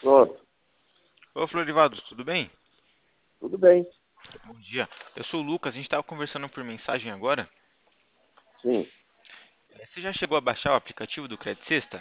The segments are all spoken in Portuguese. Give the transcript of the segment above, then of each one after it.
Pronto, Ô Florivaldo, tudo bem? tudo bem. Bom dia. Eu sou o Lucas, a gente estava conversando por mensagem agora. Sim. Você já chegou a baixar o aplicativo do Credit Sexta?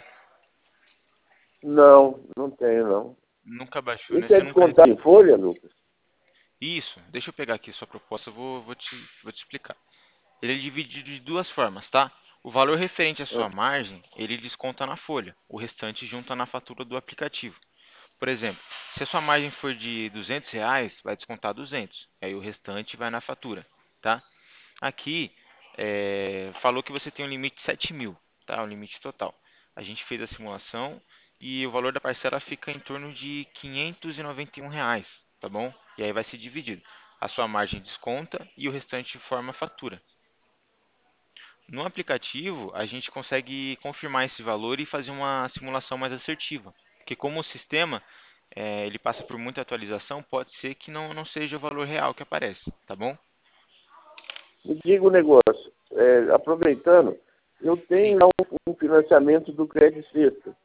Não, não tenho, não. Nunca baixou, né? Isso é Você nunca descontado em folha, Lucas? Isso, deixa eu pegar aqui sua proposta, vou te explicar. Ele é dividido de duas formas, tá? O valor referente à Ah, sua margem, ele desconta na folha. O restante junta na fatura do aplicativo. Por exemplo, se a sua margem for de R$ 200, vai descontar 200. E aí o restante vai na fatura, tá? Aqui, falou que você tem um limite de 7.000, tá? O limite total. A gente fez a simulação e o valor da parcela fica em torno de R$ 591, tá bom? E aí vai ser dividido. A sua margem desconta e o restante forma fatura. No aplicativo, a gente consegue confirmar esse valor e fazer uma simulação mais assertiva. Porque como o sistema ele passa por muita atualização, pode ser que não seja o valor real que aparece, tá bom? me diga um negócio. Aproveitando, eu Sim. tenho lá um financiamento do Crédito Sexta.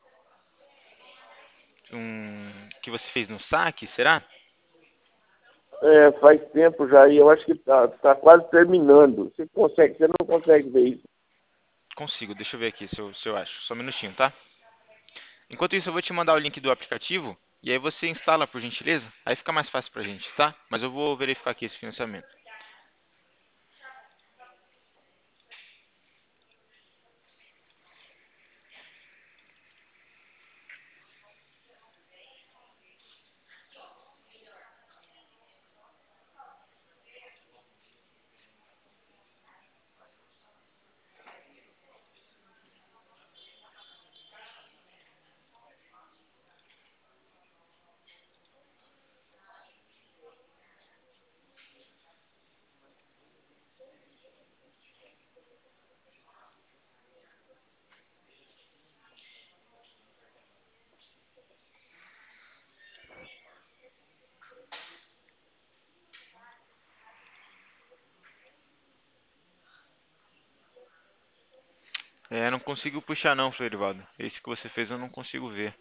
Que você fez no saque, será? Faz tempo já e eu acho que tá quase terminando. Você não consegue ver isso, Consigo, deixa eu ver aqui se eu acho. Só um minutinho, tá? Enquanto isso, eu vou te mandar o link do aplicativo e aí você instala, por gentileza. Aí fica mais fácil pra gente, tá? Mas eu vou verificar aqui esse financiamento. Não consigo puxar não, Florivaldo. Esse que você fez eu não consigo ver.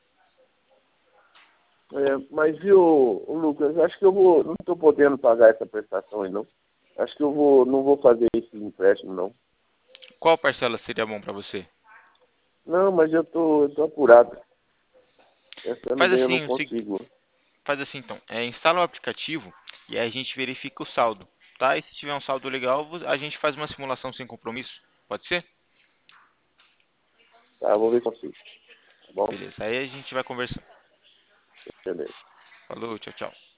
mas viu, ô, Lucas, acho que não estou podendo pagar essa prestação aí, não. Acho que não vou fazer esse empréstimo, não. Qual parcela seria bom pra você? Não, mas eu tô apurado. Esse ano Faz bem eu não assim, consigo. faz assim então. Instala o aplicativo e aí a gente verifica o saldo, tá? E se tiver um saldo legal, a gente faz uma simulação sem compromisso. Pode ser? Tá, vou ver se consigo. Tá bom? Beleza. Aí a gente vai conversando. Beleza. Falou, tchau, tchau.